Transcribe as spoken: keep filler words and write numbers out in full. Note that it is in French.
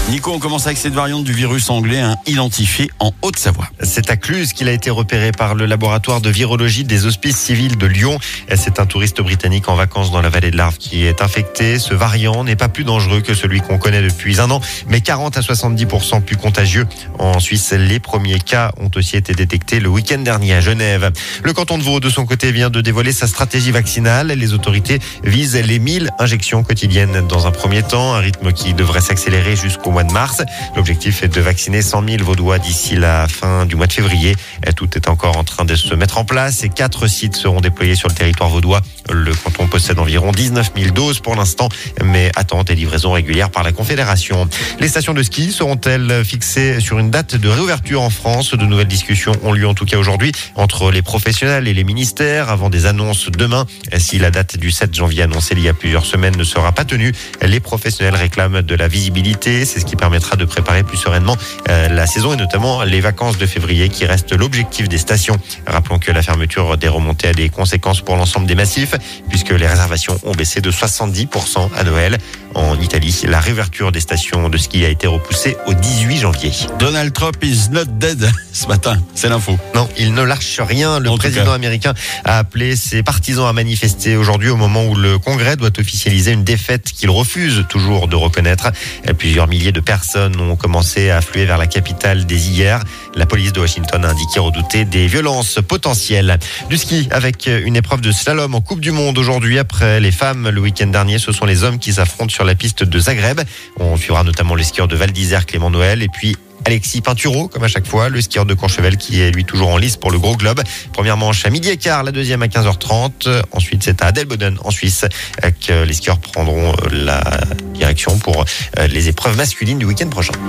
Nico, on commence avec cette variante du virus anglais hein, identifiée en Haute-Savoie. C'est à Cluse qu'il a été repéré par le laboratoire de virologie des Hospices civils de Lyon. C'est un touriste britannique en vacances dans la vallée de l'Arve qui est infecté. Ce variant n'est pas plus dangereux que celui qu'on connaît depuis un an, mais quarante à soixante-dix pour cent plus contagieux. En Suisse, les premiers cas ont aussi été détectés le week-end dernier à Genève. Le canton de Vaud, de son côté, vient de dévoiler sa stratégie vaccinale. Les autorités visent les mille injections quotidiennes dans un premier temps, un rythme qui devrait s'accélérer jusqu'au mois de mars. L'objectif est de vacciner cent mille Vaudois d'ici la fin du mois de février. Tout est encore en train de se mettre en place et quatre sites seront déployés sur le territoire vaudois. Le canton possède environ dix-neuf mille doses pour l'instant, mais attend des livraisons régulières par la Confédération. Les stations de ski seront-elles fixées sur une date de réouverture en France? De nouvelles discussions ont lieu en tout cas aujourd'hui entre les professionnels et les ministères avant des annonces demain. Si la date du sept janvier annoncée il y a plusieurs semaines ne sera pas tenue, les professionnels réclament de la visibilité. C'est ce qui permettra de préparer plus sereinement la saison et notamment les vacances de février qui restent l'objectif des stations. Rappelons que la fermeture des remontées a des conséquences pour l'ensemble des massifs puisque les réservations ont baissé de soixante-dix pour cent à Noël. En Italie, la réouverture des stations de ski a été repoussée au dix-huit janvier. Donald Trump is not dead ce matin, c'est l'info. Non, il ne lâche rien. Le En président américain a appelé ses partisans à manifester aujourd'hui au moment où le Congrès doit officialiser une défaite qu'il refuse toujours de reconnaître. Plusieurs milliers de personnes ont commencé à affluer vers la capitale dès hier. La police de Washington a indiqué redouter des violences potentielles. Du ski avec une épreuve de slalom en Coupe du Monde aujourd'hui. Après les femmes le week-end dernier, ce sont les hommes qui s'affrontent sur la piste de Zagreb. On suivra notamment le skieur de Val d'Isère, Clément Noël, et puis Alexis Pinturo, comme à chaque fois, le skieur de Courchevel qui est lui toujours en lice pour le gros globe. Première manche à midi et quart, la deuxième à quinze heures trente. Ensuite, c'est à Adelboden en Suisse que les skieurs prendront la direction pour les épreuves masculines du week-end prochain.